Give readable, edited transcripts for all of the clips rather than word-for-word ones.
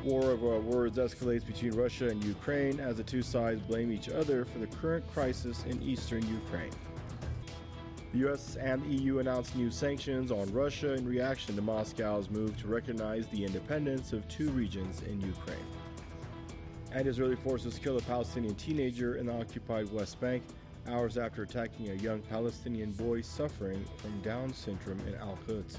War of words escalates between Russia and Ukraine as the two sides blame each other for the current crisis in eastern Ukraine. The U.S. and the EU announced new sanctions on Russia in reaction to Moscow's move to recognize the independence of two regions in Ukraine. And Israeli forces kill a Palestinian teenager in the occupied West Bank hours after attacking a young Palestinian boy suffering from Down syndrome in Al-Quds.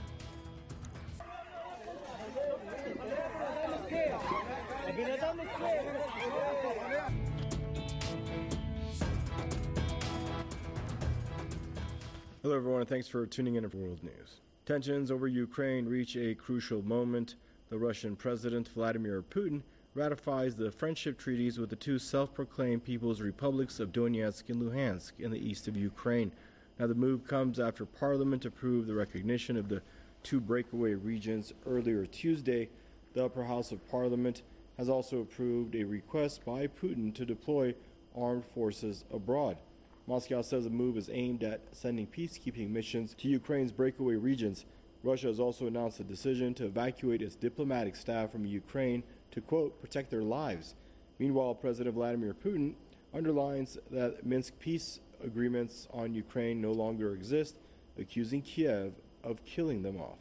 Hello everyone, and thanks for tuning in to World News. Tensions over Ukraine reach a crucial moment. The Russian President Vladimir Putin ratifies the friendship treaties with the two self-proclaimed People's Republics of Donetsk and Luhansk in the east of Ukraine. Now the move comes after Parliament approved the recognition of the two breakaway regions earlier Tuesday. The upper house of Parliament has also approved a request by Putin to deploy armed forces abroad. Moscow says the move is aimed at sending peacekeeping missions to Ukraine's breakaway regions. Russia has also announced a decision to evacuate its diplomatic staff from Ukraine to, quote, protect their lives. Meanwhile, President Vladimir Putin underlines that Minsk peace agreements on Ukraine no longer exist, accusing Kiev of killing them off.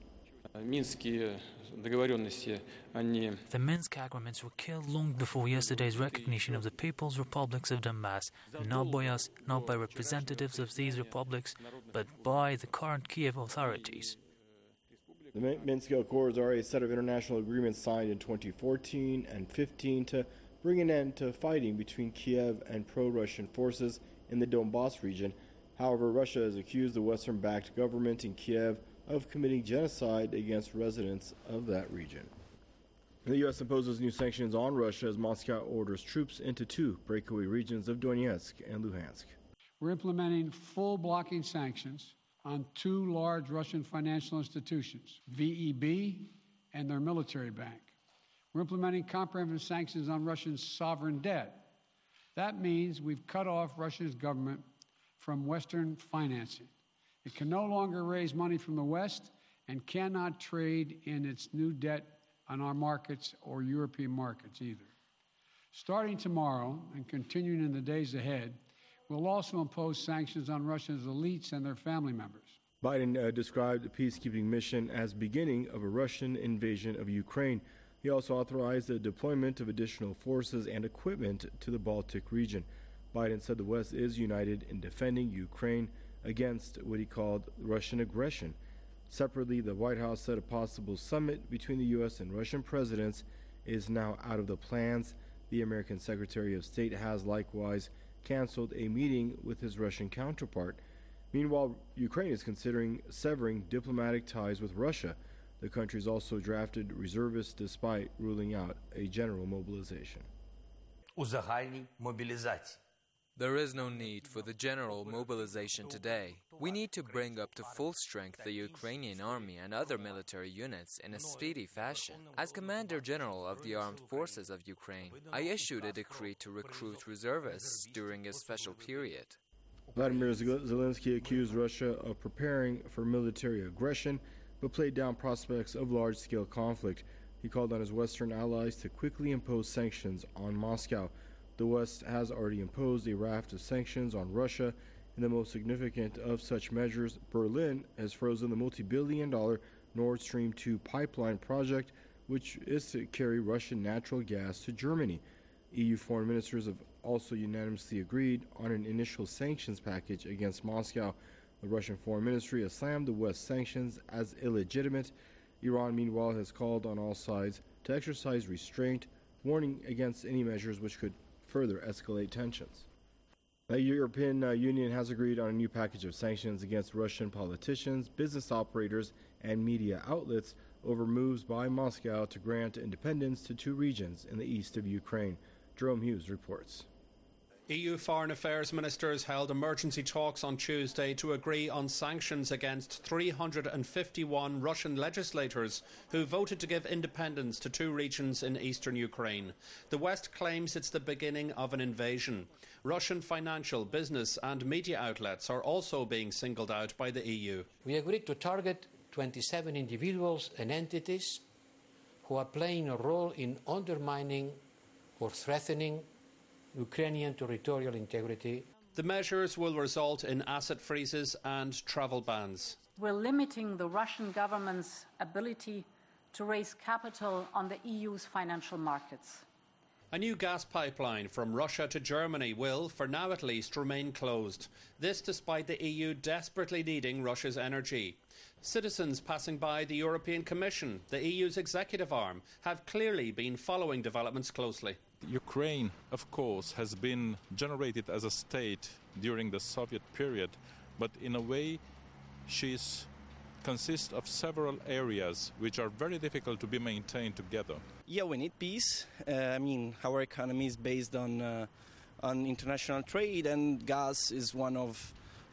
The Minsk agreements were killed long before yesterday's recognition of the People's Republics of Donbass, not by us, not by representatives of these republics, but by the current Kiev authorities. The Minsk Accords are a set of international agreements signed in 2014 and 15 to bring an end to fighting between Kiev and pro-Russian forces in the Donbass region. However, Russia has accused the Western-backed government in Kiev of committing genocide against residents of that region. The U.S. imposes new sanctions on Russia as Moscow orders troops into two breakaway regions of Donetsk and Luhansk. We're implementing full blocking sanctions on two large Russian financial institutions, VEB and their military bank. We're implementing comprehensive sanctions on Russia's sovereign debt. That means we've cut off Russia's government from Western financing. It can no longer raise money from the West and cannot trade in its new debt on our markets or European markets either. Starting tomorrow and continuing in the days ahead, we'll also impose sanctions on Russia's elites and their family members. Biden described the peacekeeping mission as beginning of a Russian invasion of Ukraine. He also authorized the deployment of additional forces and equipment to the Baltic region. Biden said the West is united in defending Ukraine against what he called Russian aggression. Separately, the White House said a possible summit between the U.S. and Russian presidents is now out of the plans. The American Secretary of State has likewise canceled a meeting with his Russian counterpart. Meanwhile, Ukraine is considering severing diplomatic ties with Russia. The country's also drafted reservists despite ruling out a general mobilization. There is no need for the general mobilization today. We need to bring up to full strength the Ukrainian army and other military units in a speedy fashion. As Commander General of the Armed Forces of Ukraine, I issued a decree to recruit reservists during a special period. Vladimir Zelensky accused Russia of preparing for military aggression, but played down prospects of large-scale conflict. He called on his Western allies to quickly impose sanctions on Moscow. The West has already imposed a raft of sanctions on Russia. In the most significant of such measures, Berlin has frozen the multi-billion-dollar Nord Stream 2 pipeline project, which is to carry Russian natural gas to Germany. EU foreign ministers have also unanimously agreed on an initial sanctions package against Moscow. The Russian Foreign Ministry has slammed the West's sanctions as illegitimate. Iran, meanwhile, has called on all sides to exercise restraint, warning against any measures which could further escalate tensions. The European Union has agreed on a new package of sanctions against Russian politicians, business operators, and media outlets over moves by Moscow to grant independence to two regions in the east of Ukraine. Jerome Hughes reports. EU foreign affairs ministers held emergency talks on Tuesday to agree on sanctions against 351 Russian legislators who voted to give independence to two regions in eastern Ukraine. The West claims it's the beginning of an invasion. Russian financial, business and media outlets are also being singled out by the EU. We agreed to target 27 individuals and entities who are playing a role in undermining or threatening Ukrainian territorial integrity. The measures will result in asset freezes and travel bans. We're limiting the Russian government's ability to raise capital on the EU's financial markets. A new gas pipeline from Russia to Germany will, for now at least, remain closed. This despite the EU desperately needing Russia's energy. Citizens passing by the European Commission, the EU's executive arm, have clearly been following developments closely. Ukraine, of course, has been generated as a state during the Soviet period, but in a way she consists of several areas which are very difficult to be maintained together. Yeah, we need peace. Our economy is based on international trade, and gas is one of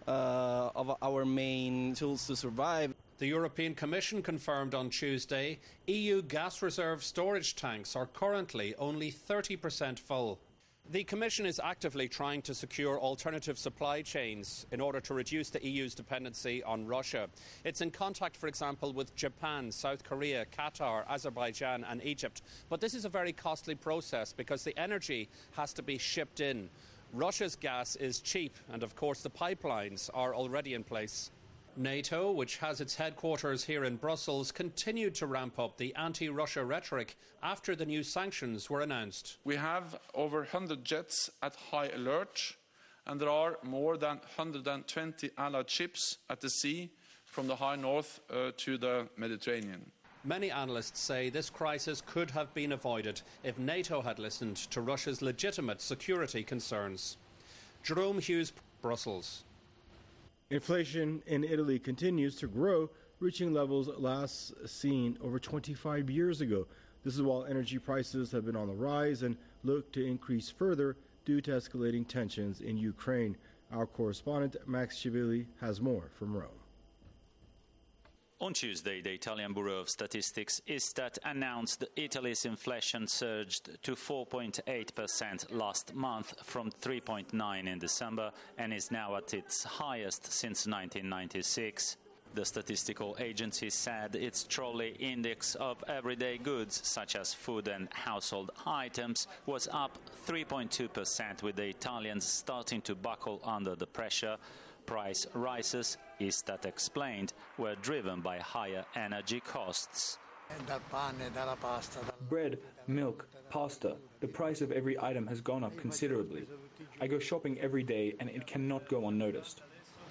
our main tools to survive. The European Commission confirmed on Tuesday EU gas reserve storage tanks are currently only 30% full. The Commission is actively trying to secure alternative supply chains in order to reduce the EU's dependency on Russia. It's in contact, for example, with Japan, South Korea, Qatar, Azerbaijan and Egypt. But this is a very costly process because the energy has to be shipped in. Russia's gas is cheap and, of course, the pipelines are already in place. NATO, which has its headquarters here in Brussels, continued to ramp up the anti-Russia rhetoric after the new sanctions were announced. We have over 100 jets at high alert, and there are more than 120 Allied ships at the sea from the high north to the Mediterranean. Many analysts say this crisis could have been avoided if NATO had listened to Russia's legitimate security concerns. Jerome Hughes, Brussels. Inflation in Italy continues to grow, reaching levels last seen over 25 years ago. This is while energy prices have been on the rise and look to increase further due to escalating tensions in Ukraine. Our correspondent Max Civilli has more from Rome. On Tuesday, the Italian Bureau of Statistics Istat announced Italy's inflation surged to 4.8% last month from 3.9% in December and is now at its highest since 1996. The statistical agency said its trolley index of everyday goods, such as food and household items, was up 3.2%, with the Italians starting to buckle under the pressure. Price rises, Istat explained, were driven by higher energy costs. Bread, milk, pasta, the price of every item has gone up considerably. I go shopping every day and it cannot go unnoticed.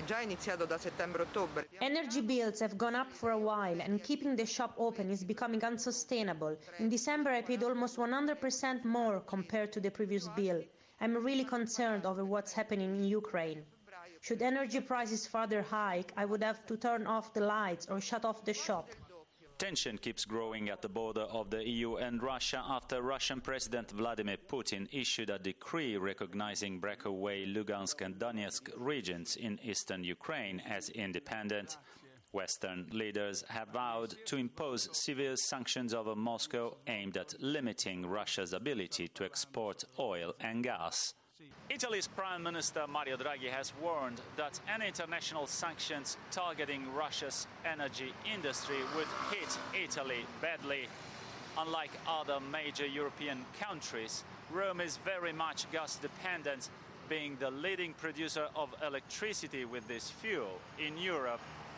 Energy bills have gone up for a while and keeping the shop open is becoming unsustainable. In December I paid almost 100% more compared to the previous bill. I'm really concerned over what's happening in Ukraine. Should energy prices further hike, I would have to turn off the lights or shut off the shop. Tension keeps growing at the border of the EU and Russia after Russian President Vladimir Putin issued a decree recognizing breakaway Lugansk and Donetsk regions in eastern Ukraine as independent. Western leaders have vowed to impose severe sanctions over Moscow aimed at limiting Russia's ability to export oil and gas. Italy's Prime Minister Mario Draghi has warned that any international sanctions targeting Russia's energy industry would hit Italy badly. Unlike other major European countries, Rome is very much gas dependent, being the leading producer of electricity with this fuel in Europe.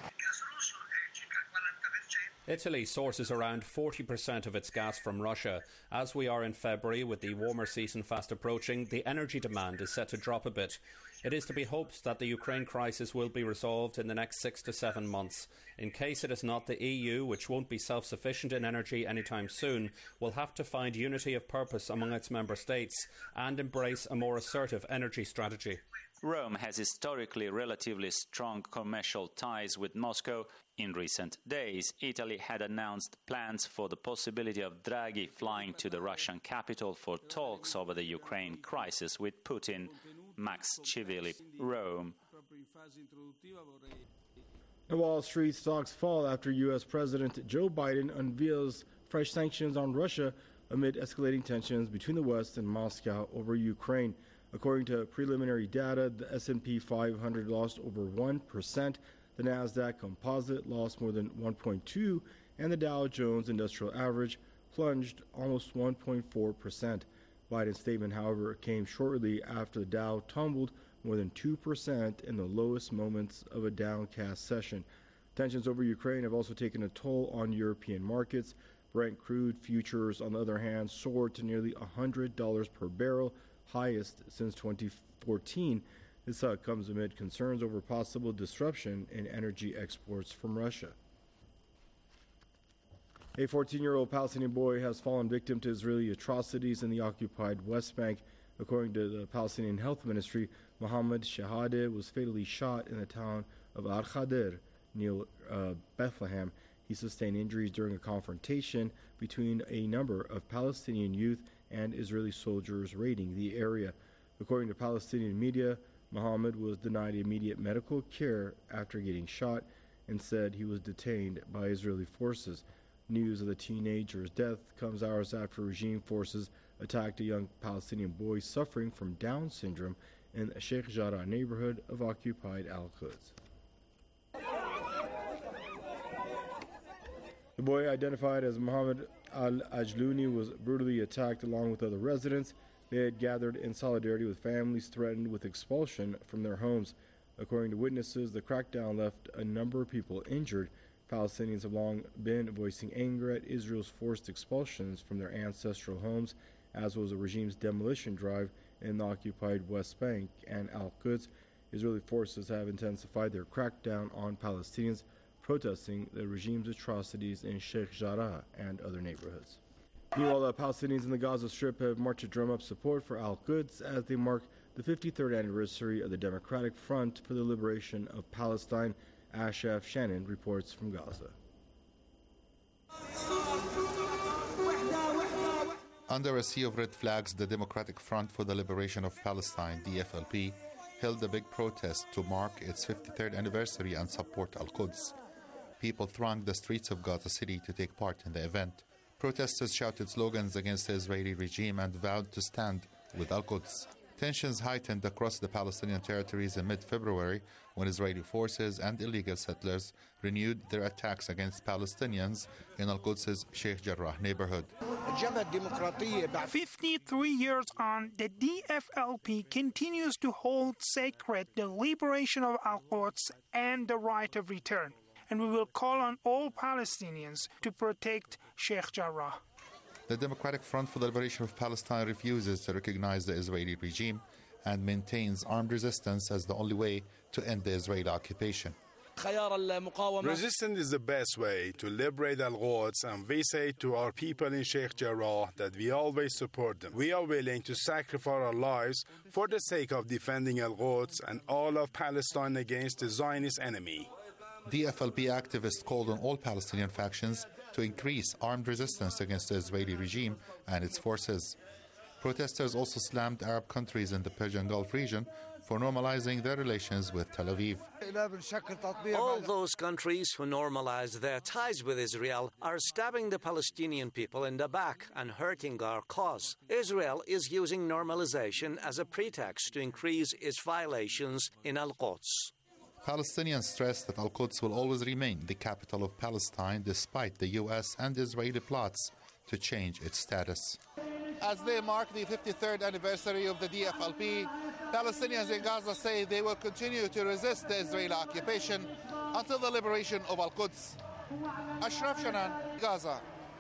Italy sources around 40% of its gas from Russia. As we are in February, with the warmer season fast approaching, the energy demand is set to drop a bit. It is to be hoped that the Ukraine crisis will be resolved in the next 6 to 7 months. In case it is not, the EU, which won't be self-sufficient in energy anytime soon, will have to find unity of purpose among its member states and embrace a more assertive energy strategy. Rome has historically relatively strong commercial ties with Moscow. In recent days, Italy had announced plans for the possibility of Draghi flying to the Russian capital for talks over the Ukraine crisis with Putin. Max Civilli, Rome. The Wall Street stocks fall after U.S. President Joe Biden unveils fresh sanctions on Russia amid escalating tensions between the West and Moscow over Ukraine. According to preliminary data, the S&P 500 lost over 1%, the Nasdaq Composite lost more than 1.2%, and the Dow Jones Industrial Average plunged almost 1.4%. Biden's statement, however, came shortly after the Dow tumbled more than 2% in the lowest moments of a downcast session. Tensions over Ukraine have also taken a toll on European markets. Brent crude futures, on the other hand, soared to nearly $100 per barrel, highest since 2014. This comes amid concerns over possible disruption in energy exports from Russia. A 14-year-old Palestinian boy has fallen victim to Israeli atrocities in the occupied West Bank. According to the Palestinian Health Ministry, Mohammed Shahadeh was fatally shot in the town of Al-Khadir, near Bethlehem. He sustained injuries during a confrontation between a number of Palestinian youth and Israeli soldiers raiding the area. According to Palestinian media, Mohammed was denied immediate medical care after getting shot and said he was detained by Israeli forces. News of the teenager's death comes hours after regime forces attacked a young Palestinian boy suffering from Down syndrome in the Sheikh Jarrah neighborhood of occupied Al-Quds. The boy, identified as Mohammed Al-Ajluni, was brutally attacked along with other residents. They had gathered in solidarity with families threatened with expulsion from their homes. According to witnesses, the crackdown left a number of people injured. Palestinians have long been voicing anger at Israel's forced expulsions from their ancestral homes, as was the regime's demolition drive in the occupied West Bank and Al-Quds. Israeli forces have intensified their crackdown on Palestinians, protesting the regime's atrocities in Sheikh Jarrah and other neighborhoods. Meanwhile, the Palestinians in the Gaza Strip have marched to drum up support for Al-Quds as they mark the 53rd anniversary of the Democratic Front for the Liberation of Palestine. Ashraf Shannon reports from Gaza. Under a sea of red flags, the Democratic Front for the Liberation of Palestine, DFLP, held a big protest to mark its 53rd anniversary and support Al-Quds. People thronged the streets of Gaza City to take part in the event. Protesters shouted slogans against the Israeli regime and vowed to stand with Al-Quds. Tensions heightened across the Palestinian territories in mid-February when Israeli forces and illegal settlers renewed their attacks against Palestinians in Al-Quds' Sheikh Jarrah neighborhood. 53 years on, the DFLP continues to hold sacred the liberation of Al-Quds and the right of return. And we will call on all Palestinians to protect Sheikh Jarrah. The Democratic Front for the Liberation of Palestine refuses to recognize the Israeli regime and maintains armed resistance as the only way to end the Israeli occupation. Resistance is the best way to liberate Al-Quds, and we say to our people in Sheikh Jarrah that we always support them. We are willing to sacrifice our lives for the sake of defending Al-Quds and all of Palestine against the Zionist enemy. DFLP activists called on all Palestinian factions to increase armed resistance against the Israeli regime and its forces. Protesters also slammed Arab countries in the Persian Gulf region for normalizing their relations with Tel Aviv. All those countries who normalize their ties with Israel are stabbing the Palestinian people in the back and hurting our cause. Israel is using normalization as a pretext to increase its violations in Al-Quds. Palestinians stress that Al-Quds will always remain the capital of Palestine despite the U.S. and Israeli plots to change its status. As they mark the 53rd anniversary of the DFLP, Palestinians in Gaza say they will continue to resist the Israeli occupation until the liberation of Al-Quds. Ashraf Shannon, Gaza.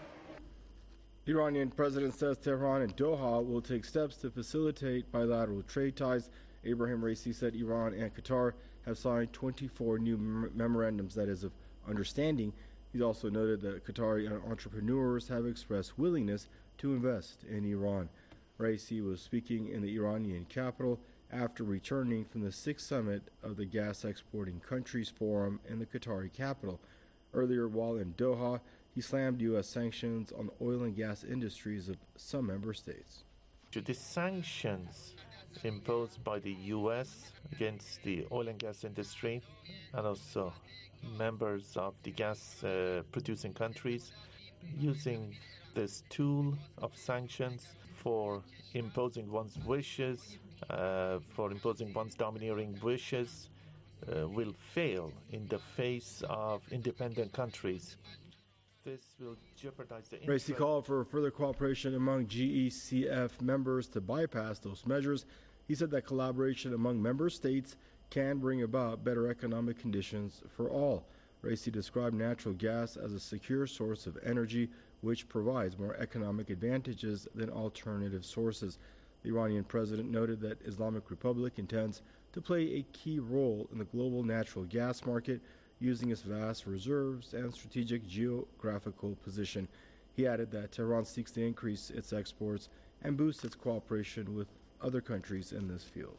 The Iranian president says Tehran and Doha will take steps to facilitate bilateral trade ties. Ibrahim Raisi said Iran and Qatar have signed 24 new memorandums, that is, of understanding. He's also noted that Qatari entrepreneurs have expressed willingness to invest in Iran. Raisi was speaking in the Iranian capital after returning from the 6th summit of the Gas Exporting Countries Forum in the Qatari capital. Earlier, while in Doha, he slammed U.S. sanctions on the oil and gas industries of some member states. The sanctions imposed by the U.S. against the oil and gas industry and also members of the gas-producing countries using this tool of sanctions for imposing one's wishes, for imposing one's domineering wishes, will fail in the face of independent countries. This will jeopardize the Raisi called for further cooperation among GECF members to bypass those measures. He said that collaboration among member states can bring about better economic conditions for all. Raisi described natural gas as a secure source of energy which provides more economic advantages than alternative sources. The Iranian president noted that Islamic Republic intends to play a key role in the global natural gas market using its vast reserves and strategic geographical position. He added that Tehran seeks to increase its exports and boost its cooperation with other countries in this field.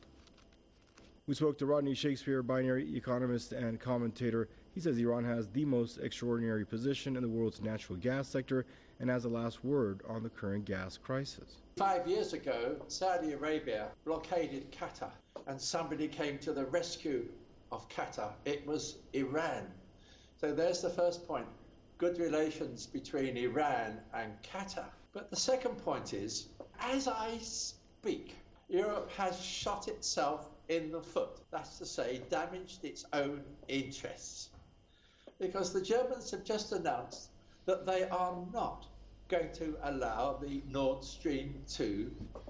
We spoke to Rodney Shakespeare, binary economist and commentator. He says Iran has the most extraordinary position in the world's natural gas sector and has the last word on the current gas crisis. 5 years ago, Saudi Arabia blockaded Qatar, and somebody came to the rescue of Qatar. It was Iran. So there's the first point, good relations between Iran and Qatar. But the second point is, as I speak, Europe has shot itself in the foot. That's to say, damaged its own interests. Because the Germans have just announced that they are not going to allow the Nord Stream 2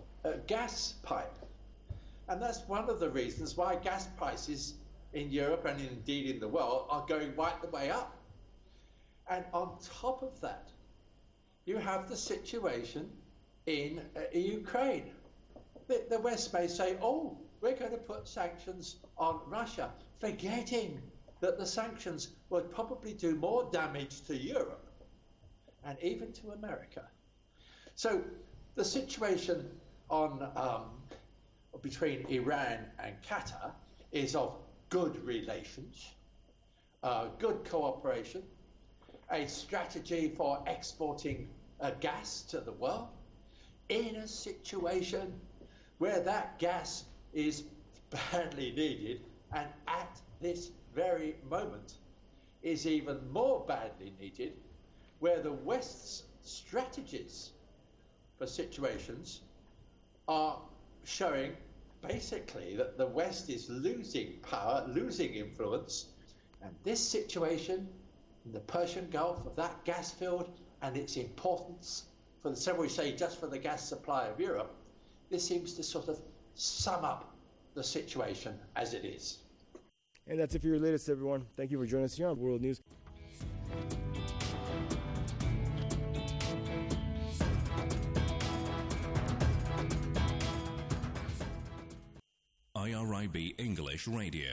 gas pipe. And that's one of the reasons why gas prices in Europe and indeed in the world are going right the way up. And on top of that, you have the situation in Ukraine. The West may say, oh, we're going to put sanctions on Russia, forgetting that the sanctions would probably do more damage to Europe and even to America. So the situation on between Iran and Qatar is of good relations, good cooperation, a strategy for exporting gas to the world in a situation where that gas is badly needed and at this very moment is even more badly needed, where the West's strategies for situations are showing basically that the West is losing power, losing influence, and this situation in the Persian Gulf of that gas field and its importance for shall we say, just for the gas supply of Europe, this seems to sort of sum up the situation as it is. And that's it for your latest, everyone. Thank you for joining us here on World News. IRIB English Radio.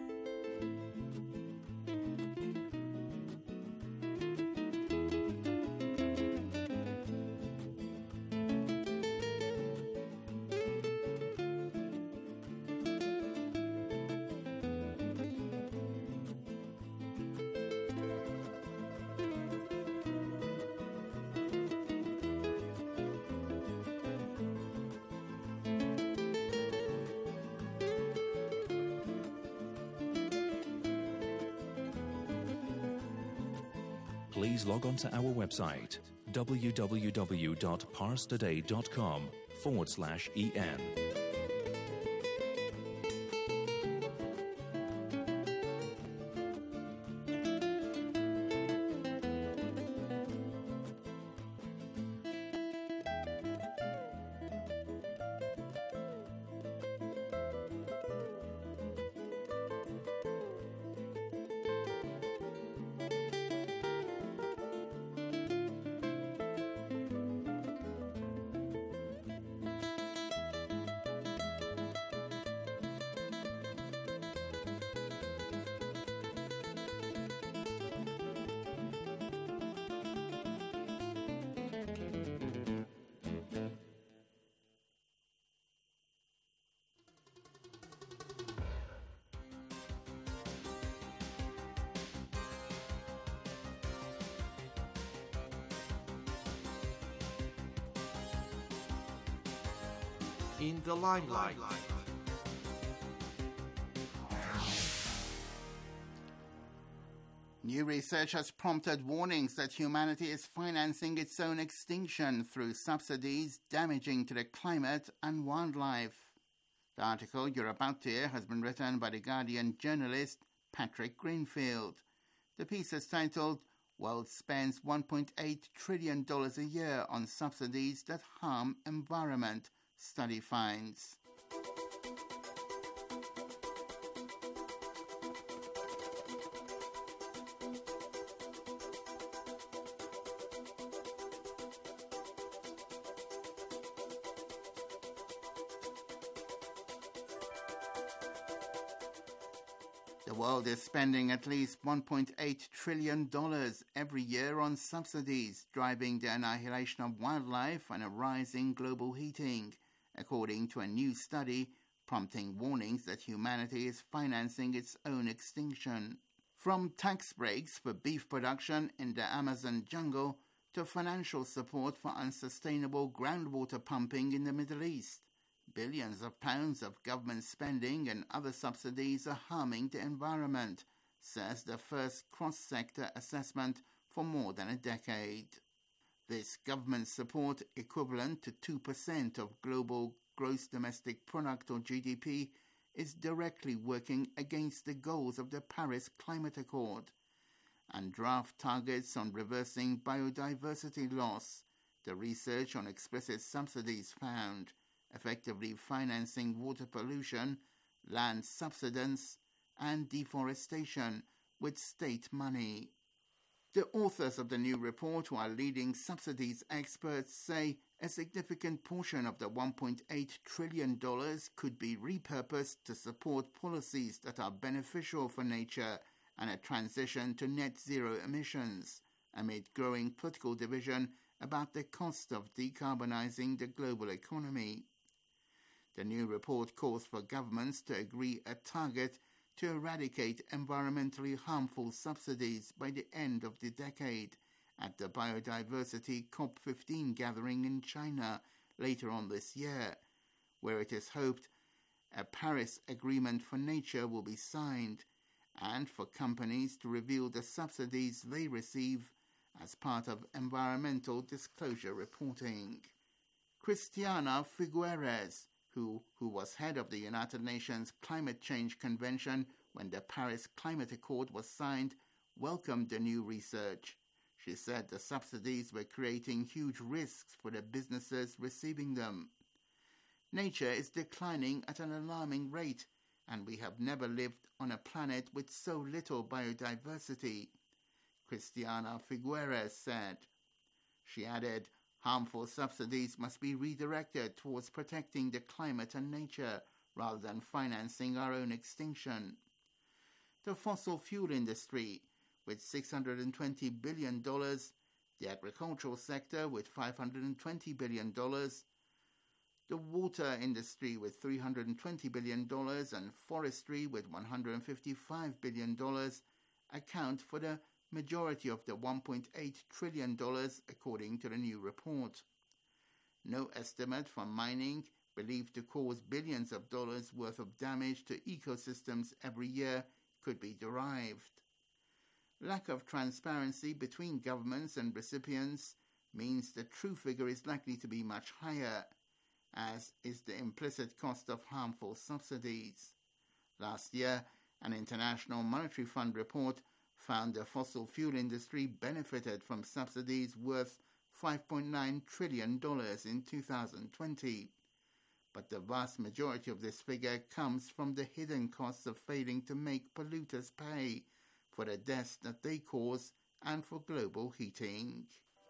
Please log on to our website, www.parstoday.com/en. In the limelight. New research has prompted warnings that humanity is financing its own extinction through subsidies damaging to the climate and wildlife. The article you're about to hear has been written by The Guardian journalist Patrick Greenfield. The piece is titled, world spends $1.8 trillion a year on subsidies that harm environment, study finds. The world is spending at least $1.8 trillion every year on subsidies, driving the annihilation of wildlife and a rise in global heating, according to a new study prompting warnings that humanity is financing its own extinction. From tax breaks for beef production in the Amazon jungle to financial support for unsustainable groundwater pumping in the Middle East, billions of pounds of government spending and other subsidies are harming the environment, says the first cross-sector assessment for more than a decade. This government support, equivalent to 2% of global gross domestic product or GDP, is directly working against the goals of the Paris Climate Accord and draft targets on reversing biodiversity loss, the research on explicit subsidies found, effectively financing water pollution, land subsidence, and deforestation with state money. The authors of the new report, who are leading subsidies experts, say a significant portion of the $1.8 trillion could be repurposed to support policies that are beneficial for nature and a transition to net zero emissions, amid growing political division about the cost of decarbonizing the global economy. The new report calls for governments to agree a target to eradicate environmentally harmful subsidies by the end of the decade at the Biodiversity COP15 gathering in China later on this year, where it is hoped a Paris Agreement for Nature will be signed, and for companies to reveal the subsidies they receive as part of environmental disclosure reporting. Christiana Figueres, who was head of the United Nations Climate Change Convention when the Paris Climate Accord was signed, welcomed the new research. She said the subsidies were creating huge risks for the businesses receiving them. Nature is declining at an alarming rate, and we have never lived on a planet with so little biodiversity, Christiana Figueres said. She added, harmful subsidies must be redirected towards protecting the climate and nature rather than financing our own extinction. The fossil fuel industry, with $620 billion, the agricultural sector with $520 billion, the water industry with $320 billion, and forestry with $155 billion account for the majority of the $1.8 trillion, according to the new report. No estimate for mining, believed to cause billions of dollars worth of damage to ecosystems every year, could be derived. Lack of transparency between governments and recipients means the true figure is likely to be much higher, as is the implicit cost of harmful subsidies. Last year, an International Monetary Fund report found the fossil fuel industry benefited from subsidies worth $5.9 trillion in 2020. But the vast majority of this figure comes from the hidden costs of failing to make polluters pay for the deaths that they cause and for global heating.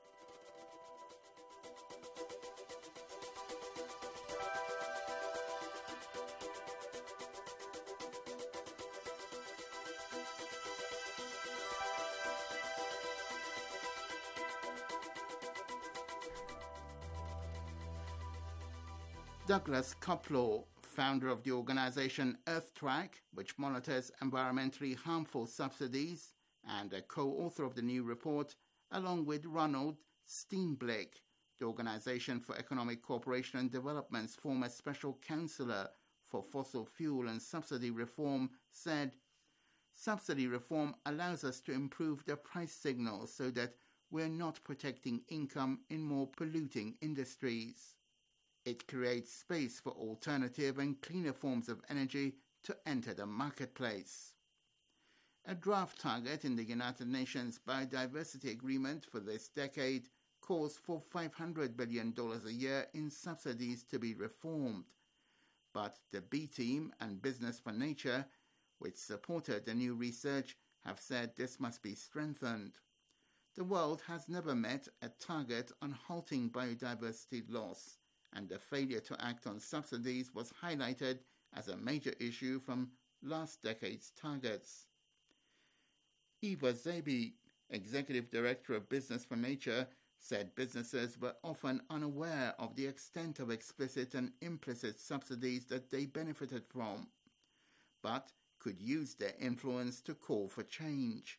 Douglas Koplow, founder of the organization EarthTrack, which monitors environmentally harmful subsidies, and a co-author of the new report, along with Ronald Steenblick, the Organization for Economic Cooperation and Development's former special counselor for fossil fuel and subsidy reform, said, "Subsidy reform allows us to improve the price signal so that we're not protecting income in more polluting industries. It creates space for alternative and cleaner forms of energy to enter the marketplace." A draft target in the United Nations Biodiversity Agreement for this decade calls for $500 billion a year in subsidies to be reformed. But the B Team and Business for Nature, which supported the new research, have said this must be strengthened. The world has never met a target on halting biodiversity loss, and the failure to act on subsidies was highlighted as a major issue from last decade's targets. Eva Zabi, Executive Director of Business for Nature, said businesses were often unaware of the extent of explicit and implicit subsidies that they benefited from, but could use their influence to call for change.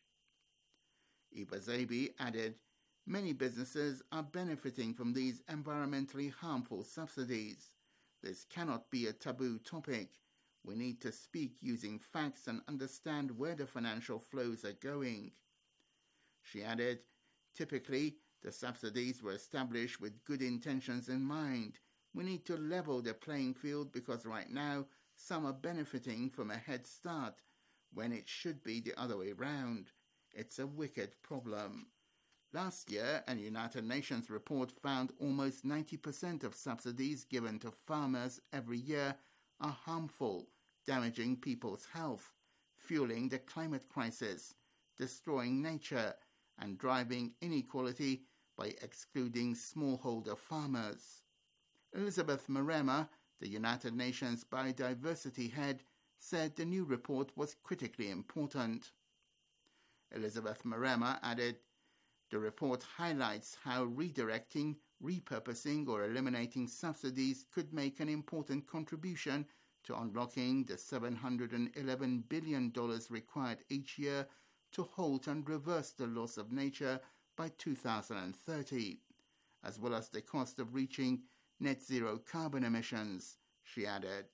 Eva Zabi added, many businesses are benefiting from these environmentally harmful subsidies. This cannot be a taboo topic. We need to speak using facts and understand where the financial flows are going. She added, typically, the subsidies were established with good intentions in mind. We need to level the playing field because right now some are benefiting from a head start when it should be the other way round. It's a wicked problem. Last year, a United Nations report found almost 90% of subsidies given to farmers every year are harmful, damaging people's health, fueling the climate crisis, destroying nature, and driving inequality by excluding smallholder farmers. Elizabeth Marema, the United Nations Biodiversity Head, said the new report was critically important. Elizabeth Marema added, the report highlights how redirecting, repurposing or eliminating subsidies could make an important contribution to unlocking the $711 billion required each year to halt and reverse the loss of nature by 2030, as well as the cost of reaching net zero carbon emissions, she added.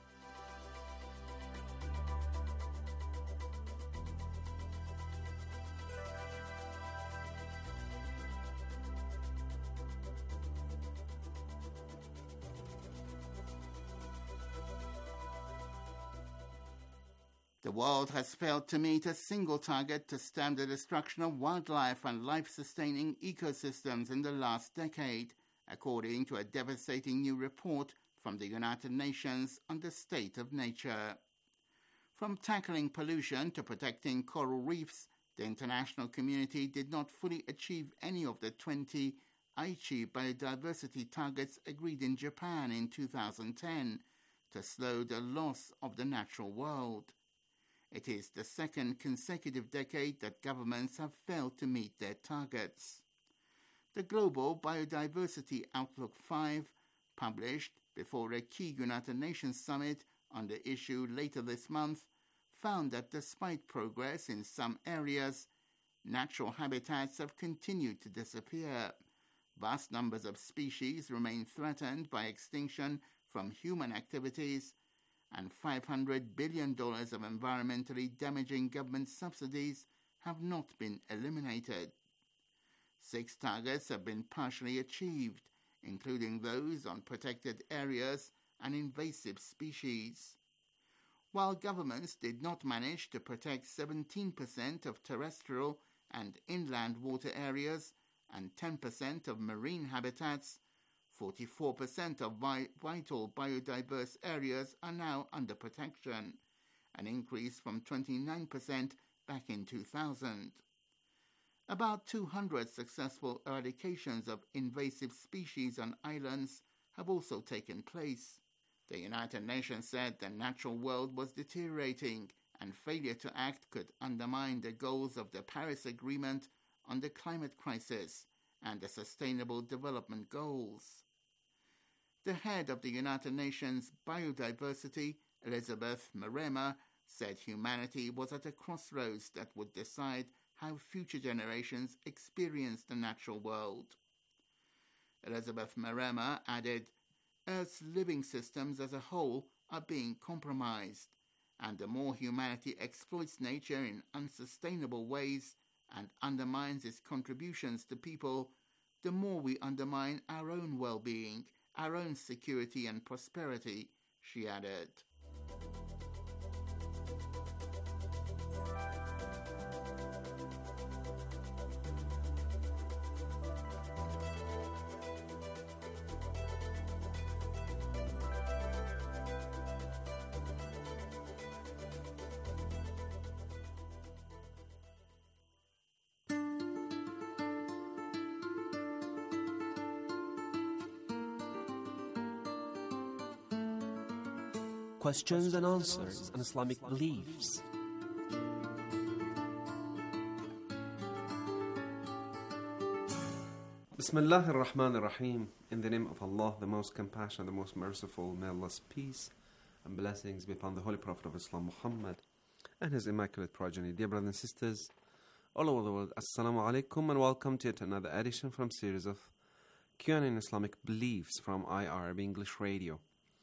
The world has failed to meet a single target to stem the destruction of wildlife and life-sustaining ecosystems in the last decade, according to a devastating new report from the United Nations on the state of nature. From tackling pollution to protecting coral reefs, the international community did not fully achieve any of the 20 Aichi biodiversity targets agreed in Japan in 2010 to slow the loss of the natural world. It is the second consecutive decade that governments have failed to meet their targets. The Global Biodiversity Outlook 5, published before a key United Nations summit on the issue later this month, found that despite progress in some areas, natural habitats have continued to disappear. Vast numbers of species remain threatened by extinction from human activities, and $500 billion of environmentally damaging government subsidies have not been eliminated. 6 targets have been partially achieved, including those on protected areas and invasive species. While governments did not manage to protect 17% of terrestrial and inland water areas and 10% of marine habitats, 44% of vital biodiverse areas are now under protection, an increase from 29% back in 2000. About 200 successful eradications of invasive species on islands have also taken place. The United Nations said the natural world was deteriorating and failure to act could undermine the goals of the Paris Agreement on the climate crisis and the Sustainable Development Goals. The head of the United Nations Biodiversity, Elizabeth Marema, said humanity was at a crossroads that would decide how future generations experience the natural world. Elizabeth Marema added, Earth's living systems as a whole are being compromised, and the more humanity exploits nature in unsustainable ways and undermines its contributions to people, the more we undermine our own well-being, our own security and prosperity, she added. questions and answers on Islamic beliefs. Bismillah ar-Rahman ar-Rahim. In the name of Allah, the most compassionate, the most merciful, may Allah's peace and blessings be upon the Holy Prophet of Islam, Muhammad, and his immaculate progeny. Dear brothers and sisters, all over the world, Assalamu alaikum, and welcome to yet another edition from series of Q&A in Islamic Beliefs from IRB English Radio.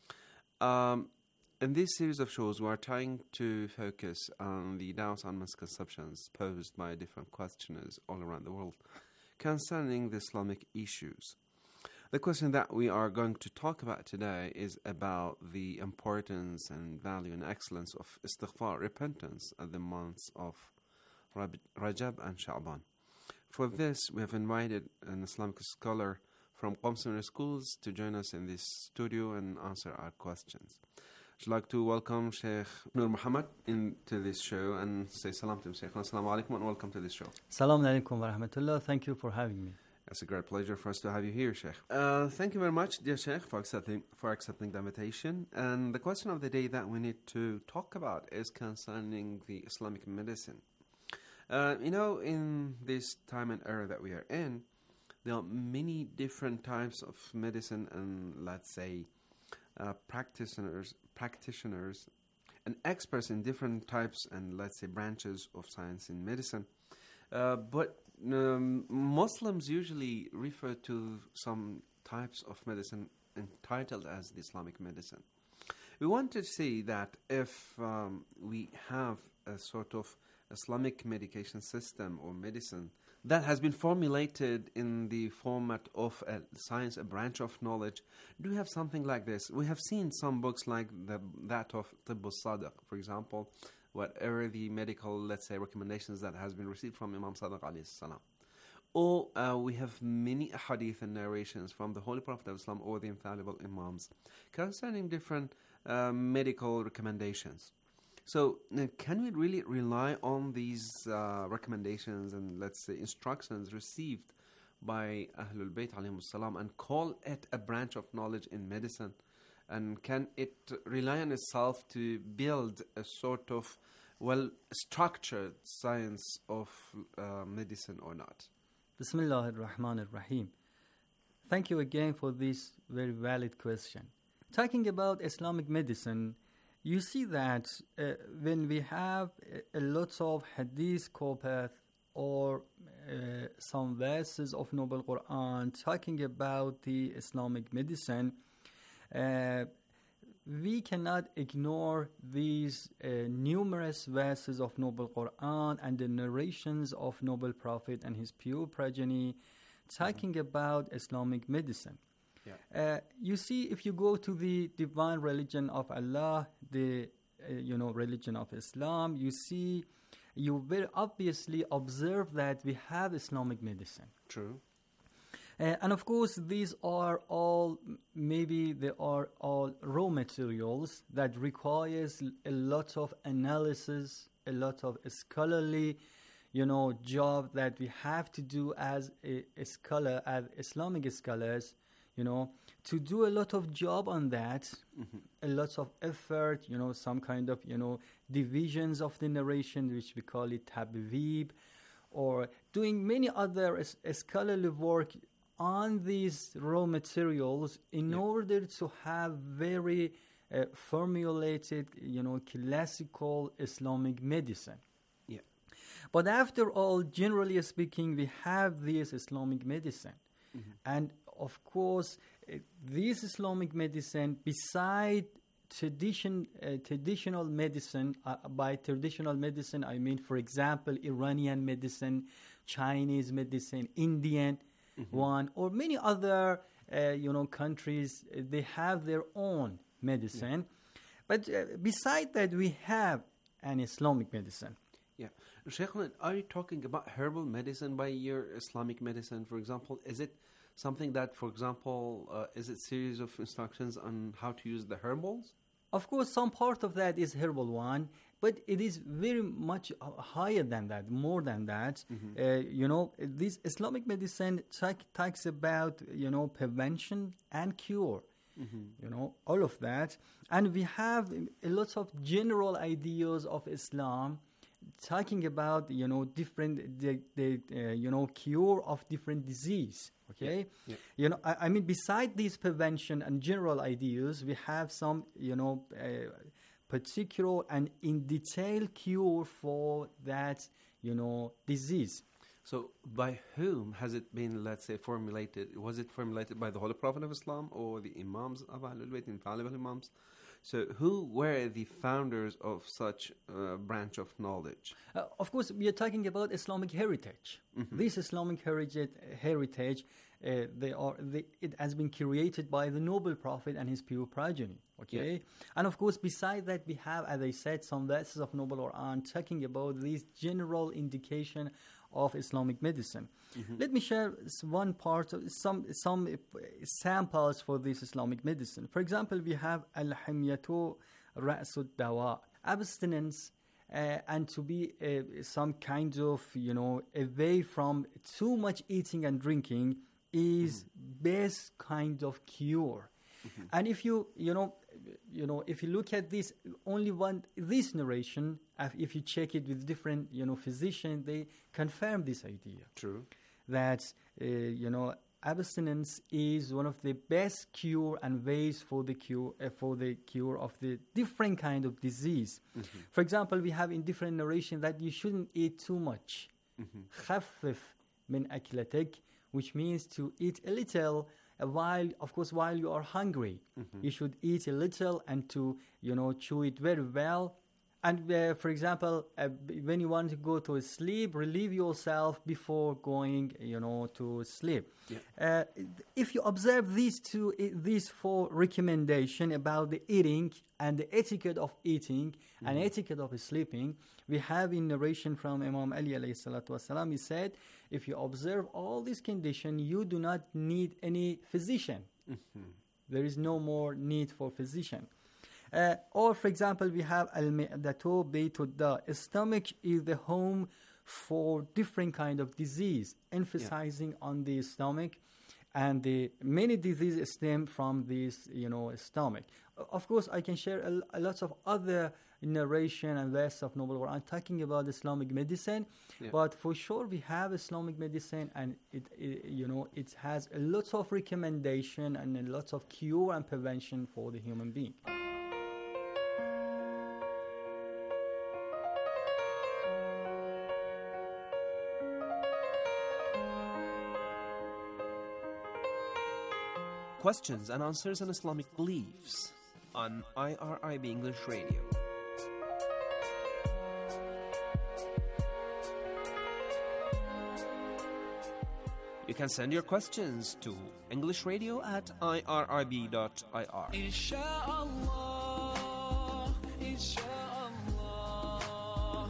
In this series of shows, we are trying to focus on the doubts and misconceptions posed by different questioners all around the world concerning the Islamic issues. The question that we are going to talk about today is about the importance and value and excellence of istighfar, repentance, at the months of Rajab and Sha'ban. For this, we have invited an Islamic scholar from Qom Seminary Schools to join us in this studio and answer our questions. I'd like to welcome Sheikh Noor Muhammad into this show and say salam to him. Sheikh, assalamu alaikum and welcome to this show. Salam alaikum wa rahmatullah. Thank you for having me. It's a great pleasure for us to have you here, Sheikh. Thank you very much, dear Sheikh, for accepting the invitation. And the question of the day that we need to talk about is concerning the Islamic medicine. In this time and era that we are in, there are many different types of medicine and, let's say, practitioners and experts in different types and, let's say, branches of science in medicine. But Muslims usually refer to some types of medicine entitled as the Islamic medicine. We want to see that if we have a sort of Islamic medication system or medicine that has been formulated in the format of a science, a branch of knowledge. Do we have something like this? We have seen some books like that of Tibb al-Sadiq, for example, whatever the medical, let's say, recommendations that has been received from Imam Sadiq alayhi salam. Or we have many hadith and narrations from the Holy Prophet of Islam or the infallible Imams concerning different medical recommendations. So, can we really rely on these recommendations and, let's say, instructions received by Ahlul Bayt alayhimus salam and call it a branch of knowledge in medicine? And can it rely on itself to build a sort of well-structured science of medicine or not? Bismillah ar-Rahman ar-Rahim. Thank you again for this very valid question. Talking about Islamic medicine, you see that when we have a lot of hadith copies or some verses of Noble Quran talking about the Islamic medicine, we cannot ignore these numerous verses of Noble Quran and the narrations of Noble Prophet and his pure progeny talking about Islamic medicine. Yeah. You see, if you go to the divine religion of Allah, the religion of Islam, you very obviously observe that we have Islamic medicine. True. And of course, these are all raw materials that requires a lot of analysis, a lot of scholarly, job that we have to do as a scholar, as Islamic scholars. To do a lot of job on that, a lot of effort, some kind of, divisions of the narration, which we call it tabweeb, or doing many other scholarly work on these raw materials in order to have very formulated, classical Islamic medicine. Yeah. But after all, generally speaking, we have this Islamic medicine. And of course, this Islamic medicine, beside traditional medicine, by traditional medicine, I mean, for example, Iranian medicine, Chinese medicine, Indian one, or many other, countries, they have their own medicine. Yeah. But beside that, we have an Islamic medicine. Yeah. Sheikh, are you talking about herbal medicine by your Islamic medicine, for example? Is it something that, for example, is it series of instructions on how to use the herbals? Of course, some part of that is herbal one, but it is very much higher than that, more than that. This Islamic medicine talks about, prevention and cure. all of that. And we have a lot of general ideas of Islam talking about, different, cure of different disease. Okay, I mean, beside these prevention and general ideas, we have some, particular and in detail cure for that, disease. So, by whom has it been, let's say, formulated? Was it formulated by the Holy Prophet of Islam or the Imams of Ahlul Bayt, infallible Imams? So, who were the founders of such branch of knowledge? Of course, we are talking about Islamic heritage. This Islamic heritage, it has been created by the noble Prophet and his pure progeny. Okay, yeah. And of course, beside that, we have, as I said, some verses of Noble Quran talking about this general indication of Islamic medicine. Let me share one part of some samples for this Islamic medicine. For example, we have al-himyatu ra'sud dawa, abstinence, and to be some kind of away from too much eating and drinking is best kind of cure. And if you if you look at this this narration, if you check it with different physicians, they confirm this idea. True. That abstinence is one of the best cure and ways for the cure of the different kind of disease. For example, we have in different narration that you shouldn't eat too much. خفف من أكلتك, which means to eat a little. While you are hungry, you should eat a little and to chew it very well. And for example, when you want to go to sleep, relieve yourself before going to sleep. Yeah. If you observe these four recommendations about the eating and the etiquette of eating and etiquette of sleeping, we have in narration from Imam Ali alayhi salatu wasalam, he said, if you observe all these conditions, you do not need any physician. There is no more need for physician. Or for example, we have al-mi'datu baytud da. Stomach is the home for different kind of disease, emphasizing on the stomach, and the many diseases stem from this stomach. Of course, I can share a lot of other narration and verse of Noble Quran talking about Islamic medicine, but for sure we have Islamic medicine, and it has a lot of recommendation and a lot of cure and prevention for the human being. Questions and answers on Islamic beliefs on IRIB English Radio. You can send your questions to englishradio@irib.ir. Inshallah, inshallah,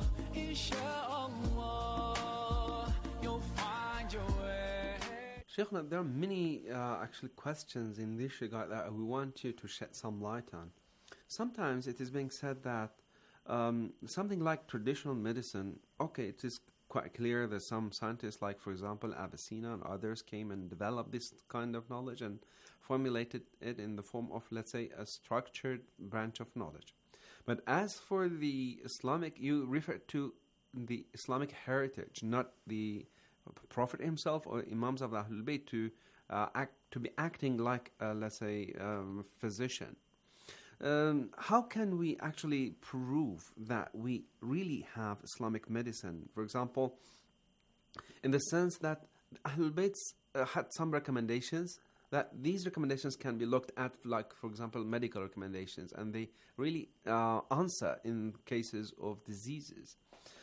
inshallah, you'll find your way. Sheikhna, there are many actually questions in this regard that we want you to shed some light on. Sometimes it is being said that something like traditional medicine, okay, it is quite clear that some scientists, like for example Avicenna and others, came and developed this kind of knowledge and formulated it in the form of, let's say, a structured branch of knowledge. But as for the Islamic, you refer to the Islamic heritage, not the Prophet himself or Imams of Ahlul Bayt to be acting like, let's say, physician. How can we actually prove that we really have Islamic medicine? For example, in the sense that Ahlul Bayt had some recommendations, that these recommendations can be looked at, like, for example, medical recommendations, and they really answer in cases of diseases.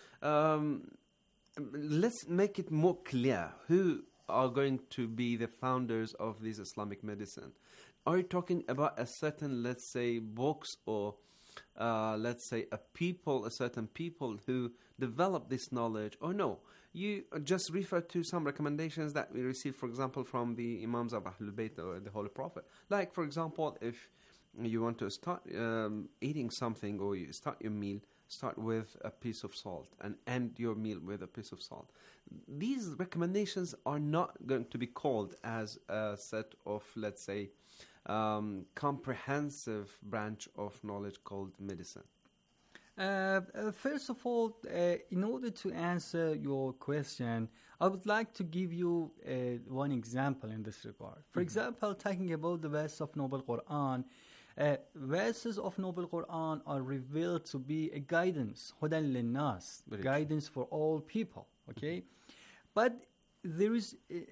Let's make it more clear. Who are going to be the founders of this Islamic medicine? Are you talking about a certain, let's say, books or, let's say, a certain people who develop this knowledge? Or no, you just refer to some recommendations that we received, for example, from the Imams of Ahlul Bayt or the Holy Prophet. Like, for example, if you want to start eating something or you start your meal, start with a piece of salt and end your meal with a piece of salt. These recommendations are not going to be called as a set of, let's say, comprehensive branch of knowledge called medicine? First of all, in order to answer your question, I would like to give you one example in this regard. For example, talking about the verse of Noble Quran, verses of Noble Quran are revealed to be a guidance, hudan linnas, guidance for all people. Okay, but there is,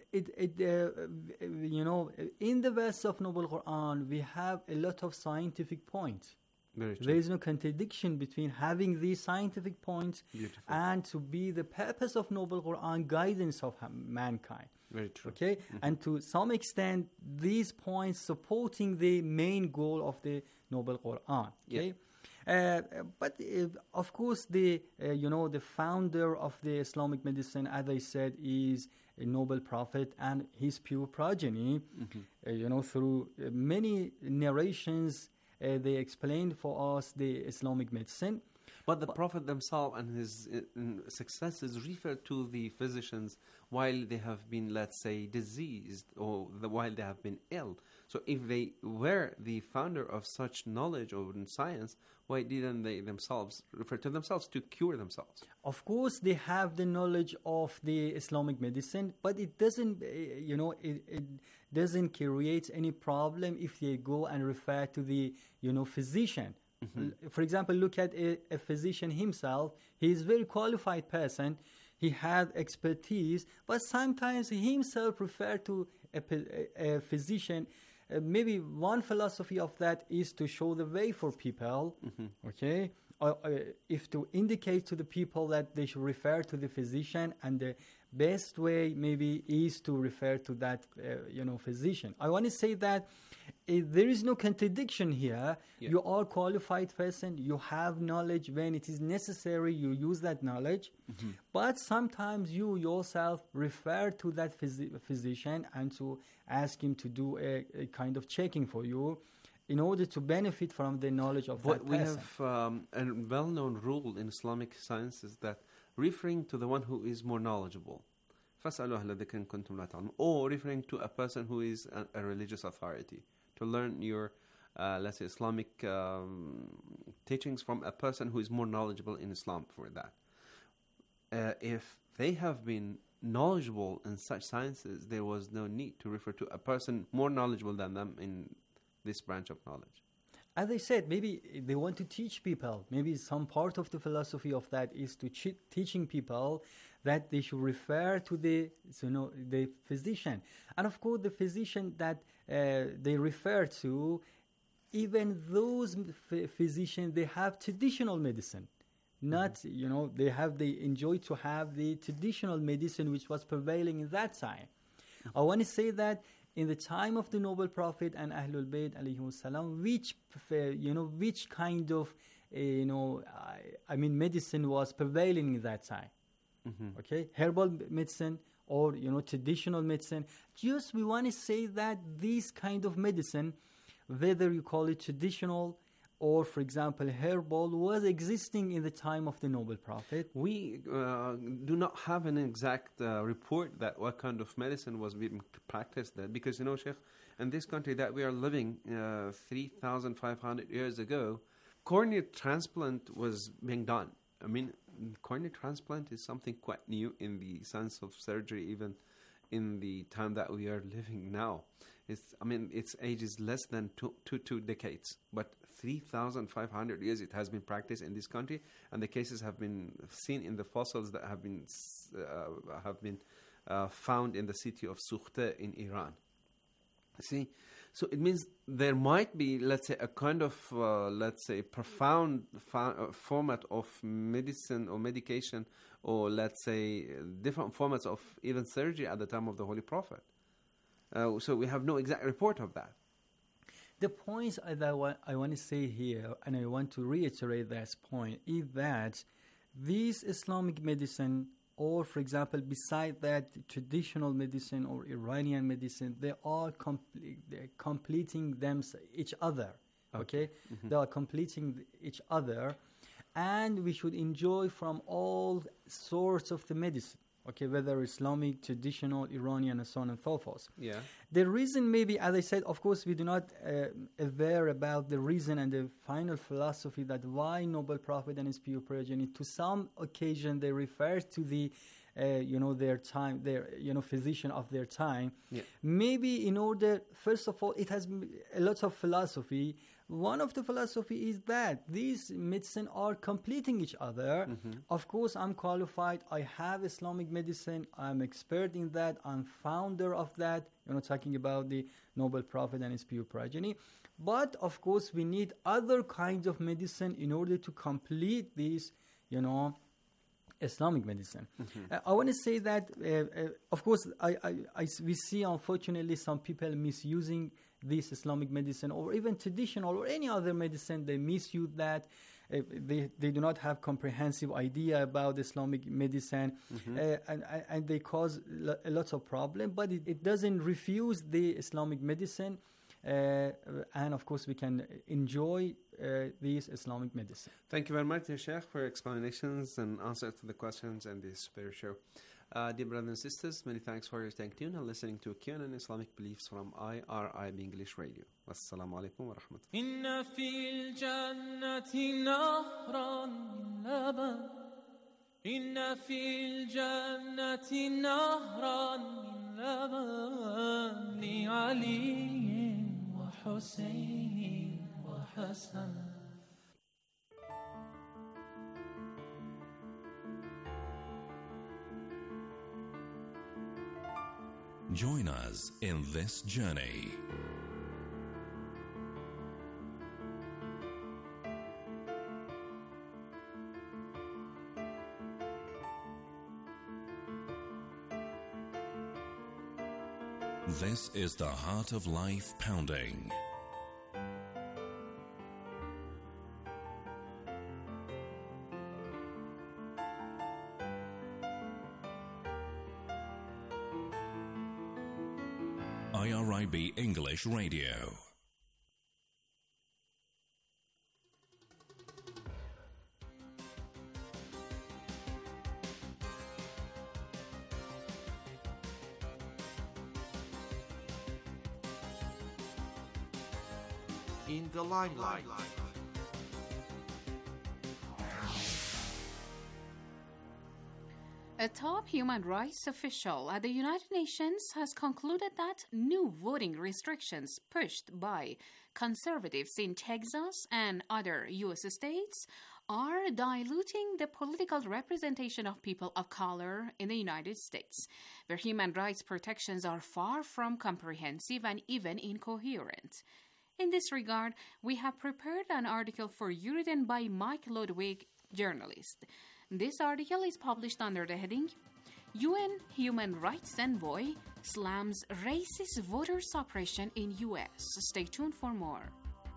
in the verse of Noble Quran, we have a lot of scientific points. There is no contradiction between having these scientific points and to be the purpose of Noble Quran guidance of mankind. Very true. Okay, and to some extent, these points supporting the main goal of the Noble Quran. Okay, but of course, the founder of the Islamic medicine, as I said, is a noble prophet and his pure progeny. Through many narrations. They explained for us the Islamic medicine. But the Prophet themselves and his successors refer to the physicians while they have been, let's say, diseased or while they have been ill. So if they were the founder of such knowledge or science, why didn't they themselves refer to themselves to cure themselves? Of course, they have the knowledge of the Islamic medicine, but it doesn't, it doesn't create any problem if they go and refer to the, physician. For example, look at a physician himself. He is a very qualified person. He has expertise, but sometimes he himself refers to a physician. Maybe one philosophy of that is to show the way for people, okay? If to indicate to the people that they should refer to the physician, and the best way maybe is to refer to that, physician. I want to say that there is no contradiction here. Yeah. You are a qualified person. You have knowledge. When it is necessary, you use that knowledge. But sometimes you yourself refer to that physician and to ask him to do a kind of checking for you in order to benefit from the knowledge of that person. We have a well-known rule in Islamic sciences that referring to the one who is more knowledgeable, or referring to a person who is a religious authority, to learn your, let's say, Islamic teachings from a person who is more knowledgeable in Islam for that. If they have been knowledgeable in such sciences, there was no need to refer to a person more knowledgeable than them in this branch of knowledge. As I said, maybe they want to teach people. Maybe some part of the philosophy of that is to teaching people that they should refer to the physician. And of course, the physician that they refer to, even those physicians, they have traditional medicine. Not, they enjoy to have the traditional medicine which was prevailing in that time. I want to say that in the time of the Noble Prophet and Ahlul Bayt alayhimus salam, which kind of, medicine was prevailing in that time. Okay, herbal medicine or, traditional medicine. Just we want to say that this kind of medicine, whether you call it traditional or, for example, herbal, was existing in the time of the Noble Prophet. We do not have an exact report that what kind of medicine was being practiced there. Because, Sheikh, in this country that we are living 3,500 years ago, cornea transplant was being done. I mean, cornea transplant is something quite new in the science of surgery, even in the time that we are living now. Its age is less than two decades, but 3,500 years it has been practiced in this country, and the cases have been seen in the fossils that have been found in the city of Sukhte in Iran. See, so it means there might be, let's say, a kind of, profound format of medicine or medication, or let's say different formats of even surgery at the time of the Holy Prophet. So we have no exact report of that. The points that I want to say here, and I want to reiterate this point, is that this Islamic medicine, or for example, beside that, traditional medicine or Iranian medicine, they are completing each other. Okay, they are completing each other, and we should enjoy from all sorts of the medicine. okay, whether Islamic, traditional, Iranian, and so on and so forth. Yeah. The reason maybe, as I said, of course, we do not aware about the reason and the final philosophy that why Noble Prophet and his pure progeny, to some occasion, they refer to the their time, their physician of their time. Yeah. Maybe in order, first of all, it has a lot of philosophy. One of the philosophy is that these medicine are completing each other. Of course, I'm qualified. I have Islamic medicine. I'm expert in that. I'm founder of that. Talking about the Noble Prophet and his pure progeny. But of course, we need other kinds of medicine in order to complete this, Islamic medicine. I want to say that, of course, we see, unfortunately, some people misusing this Islamic medicine or even traditional or any other medicine. They misuse that. They do not have comprehensive idea about Islamic medicine, and they cause a lot of problem. But it doesn't refuse the Islamic medicine. And of course, we can enjoy this Islamic medicine. Thank you very much, dear Sheikh, for your explanations and answers to the questions and this super show. Dear brothers and sisters, many thanks for your staying tuned and listening to QAnon Islamic Beliefs from IRIB English Radio. Wassalamu alaikum wa rahmatullah. Inna fil jannati nahran min laban. Inna fil jannati nahran min laban. Li Ali wa Hussein wa Hassan. Join us in this journey. This is the Heart of Life Pounding. IRIB English Radio. In the limelight. A top human rights official at the United Nations has concluded that new voting restrictions pushed by conservatives in Texas and other U.S. states are diluting the political representation of people of color in the United States, where human rights protections are far from comprehensive and even incoherent. In this regard, we have prepared an article for you written by Mike Ludwig, journalist. This article is published under the heading, UN Human Rights Envoy slams racist voter suppression in U.S. Stay tuned for more.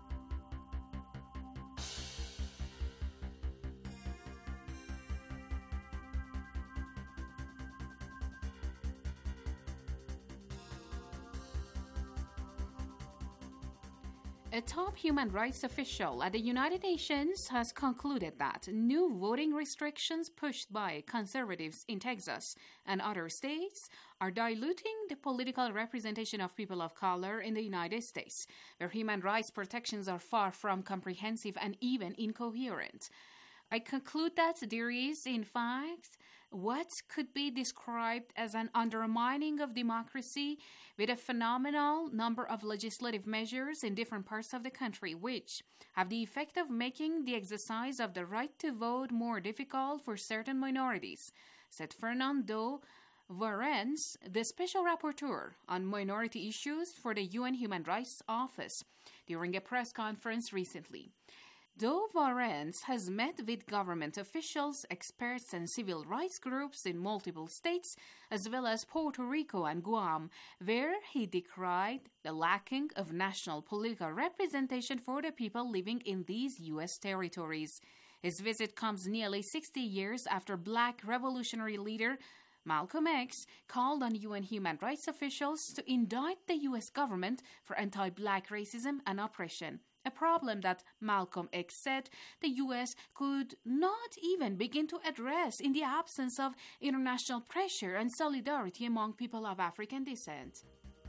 A top human rights official at the United Nations has concluded that new voting restrictions pushed by conservatives in Texas and other states are diluting the political representation of people of color in the United States, where human rights protections are far from comprehensive and even incoherent. I conclude that there is, in fact, what could be described as an undermining of democracy with a phenomenal number of legislative measures in different parts of the country, which have the effect of making the exercise of the right to vote more difficult for certain minorities, said Fernando Varens, the Special Rapporteur on Minority Issues for the UN Human Rights Office, during a press conference recently. Though Varens has met with government officials, experts, and civil rights groups in multiple states, as well as Puerto Rico and Guam, where he decried the lacking of national political representation for the people living in these U.S. territories. His visit comes nearly 60 years after Black revolutionary leader Malcolm X called on UN human rights officials to indict the U.S. government for anti-Black racism and oppression, a problem that Malcolm X said the U.S. could not even begin to address in the absence of international pressure and solidarity among people of African descent.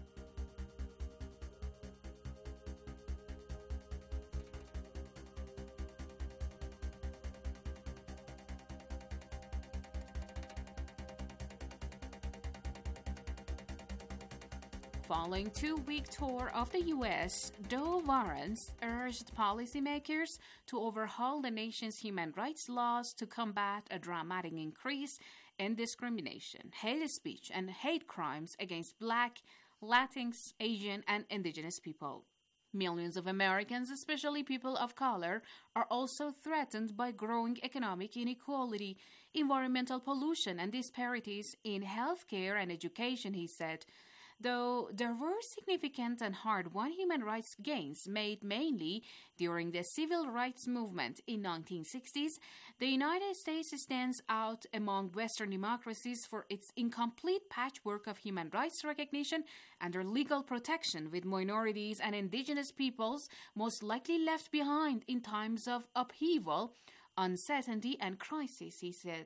Following 2-week tour of the U.S., Joe Warrens urged policymakers to overhaul the nation's human rights laws to combat a dramatic increase in discrimination, hate speech, and hate crimes against Black, Latinx, Asian, and Indigenous people. Millions of Americans, especially people of color, are also threatened by growing economic inequality, environmental pollution, and disparities in healthcare and education, he said. Though there were significant and hard-won human rights gains made mainly during the civil rights movement in 1960s, the United States stands out among Western democracies for its incomplete patchwork of human rights recognition and their legal protection, with minorities and indigenous peoples most likely left behind in times of upheaval, uncertainty, and crisis, he said.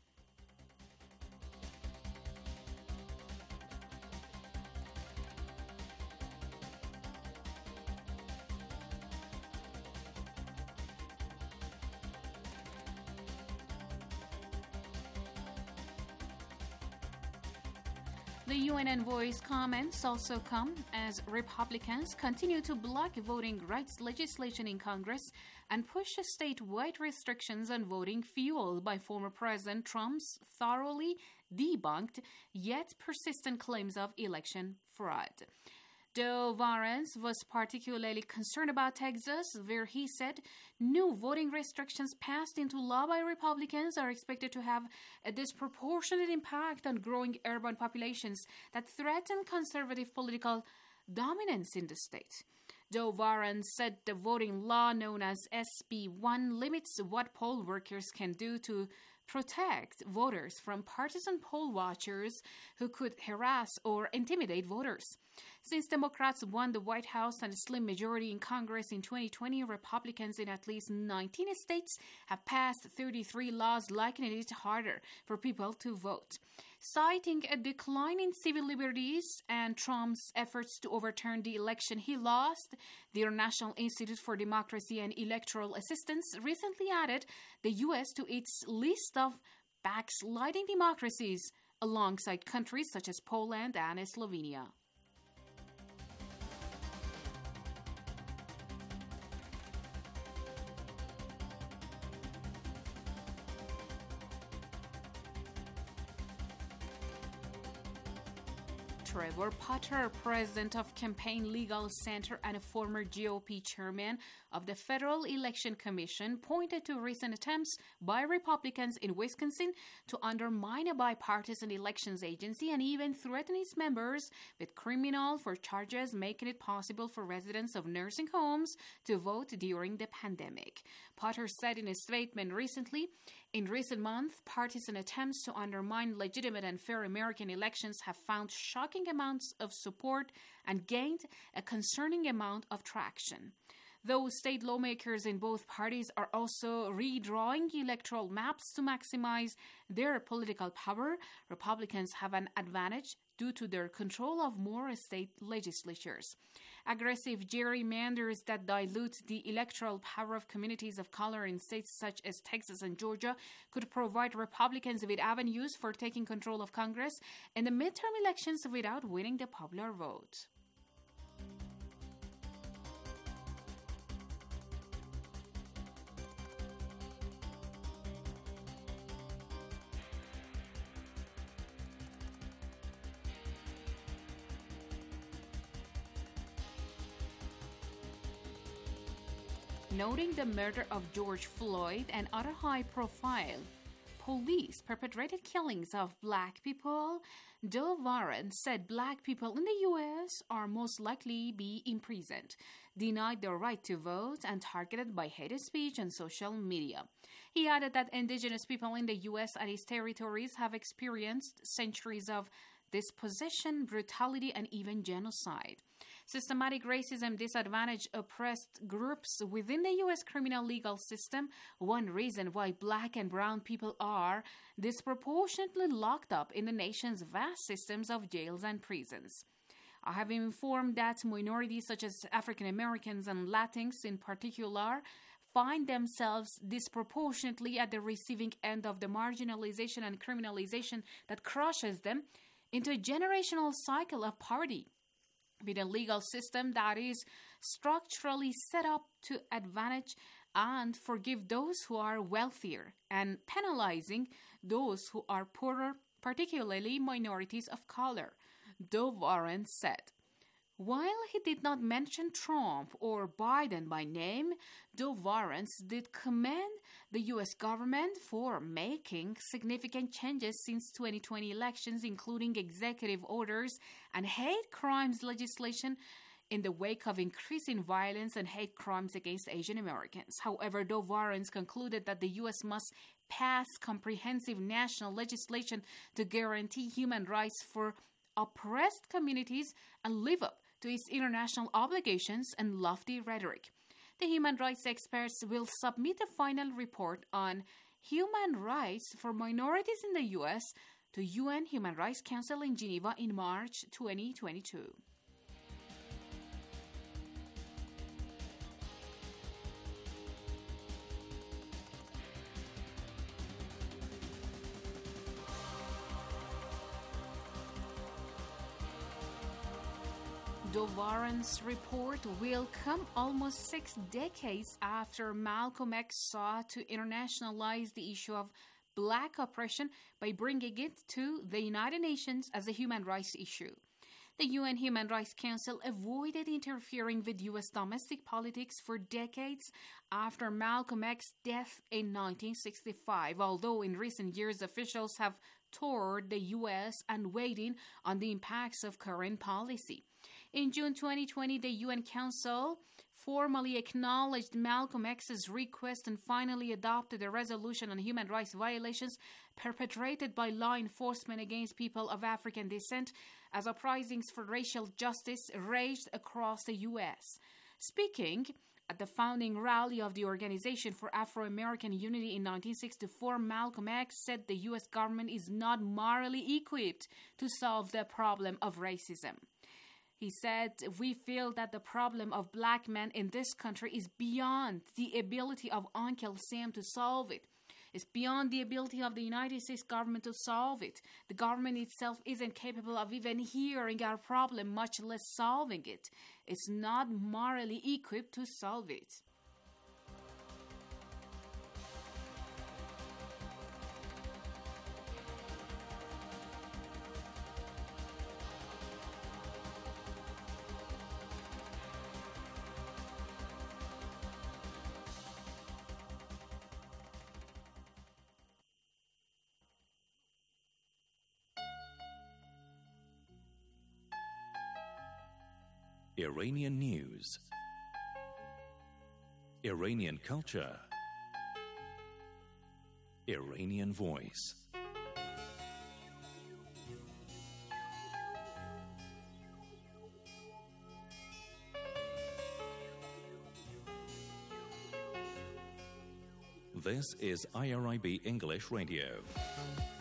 The UN envoy's comments also come as Republicans continue to block voting rights legislation in Congress and push statewide restrictions on voting fueled by former President Trump's thoroughly debunked yet persistent claims of election fraud. Joe Warrens was particularly concerned about Texas, where he said new voting restrictions passed into law by Republicans are expected to have a disproportionate impact on growing urban populations that threaten conservative political dominance in the state. Joe Warren said the voting law known as SB 1 limits what poll workers can do to protect voters from partisan poll watchers who could harass or intimidate voters. Since Democrats won the White House and a slim majority in Congress in 2020, Republicans in at least 19 states have passed 33 laws making it harder for people to vote. Citing a decline in civil liberties and Trump's efforts to overturn the election he lost, the International Institute for Democracy and Electoral Assistance recently added the U.S. to its list of backsliding democracies, alongside countries such as Poland and Slovenia. Trevor Potter, president of Campaign Legal Center and a former GOP chairman of the Federal Election Commission, pointed to recent attempts by Republicans in Wisconsin to undermine a bipartisan elections agency and even threaten its members with criminal charges, making it possible for residents of nursing homes to vote during the pandemic. Potter said in a statement recently, in recent months, partisan attempts to undermine legitimate and fair American elections have found shocking amounts of support and gained a concerning amount of traction. Though state lawmakers in both parties are also redrawing electoral maps to maximize their political power, Republicans have an advantage due to their control of more state legislatures. Aggressive gerrymanders that dilute the electoral power of communities of color in states such as Texas and Georgia could provide Republicans with avenues for taking control of Congress in the midterm elections without winning the popular vote. Noting the murder of George Floyd and other high-profile police-perpetrated killings of Black people, Joe Warren said Black people in the U.S. are most likely be imprisoned, denied their right to vote, and targeted by hate speech and social media. He added that indigenous people in the U.S. and its territories have experienced centuries of dispossession, brutality, and even genocide. Systematic racism disadvantaged oppressed groups within the U.S. criminal legal system, one reason why black and brown people are disproportionately locked up in the nation's vast systems of jails and prisons. I have been informed that minorities such as African Americans and Latinx in particular find themselves disproportionately at the receiving end of the marginalization and criminalization that crushes them into a generational cycle of poverty. With a legal system that is structurally set up to advantage and forgive those who are wealthier and penalizing those who are poorer, particularly minorities of color, Dov Warren said. While he did not mention Trump or Biden by name, Dov Warren did commend the U.S. government for making significant changes since 2020 elections, including executive orders and hate crimes legislation in the wake of increasing violence and hate crimes against Asian Americans. However, Dov Warren concluded that the U.S. must pass comprehensive national legislation to guarantee human rights for oppressed communities and live up to its international obligations and lofty rhetoric. The human rights experts will submit a final report on human rights for minorities in the U.S. to UN Human Rights Council in Geneva in March 2022. Dov Warren's report will come almost 6 decades after Malcolm X sought to internationalize the issue of black oppression by bringing it to the United Nations as a human rights issue. The UN Human Rights Council avoided interfering with U.S. domestic politics for decades after Malcolm X's death in 1965, although in recent years officials have toured the U.S. and weighed in on the impacts of current policy. In June 2020, the UN Council formally acknowledged Malcolm X's request and finally adopted a resolution on human rights violations perpetrated by law enforcement against people of African descent as uprisings for racial justice raged across the U.S. Speaking at the founding rally of the Organization for Afro-American Unity in 1964, Malcolm X said the U.S. government is not morally equipped to solve the problem of racism. He said, "We feel that the problem of black men in this country is beyond the ability of Uncle Sam to solve it. It's beyond the ability of the United States government to solve it. The government itself isn't capable of even hearing our problem, much less solving it. It's not morally equipped to solve it." Iranian news, Iranian culture, Iranian voice. This is IRIB English Radio.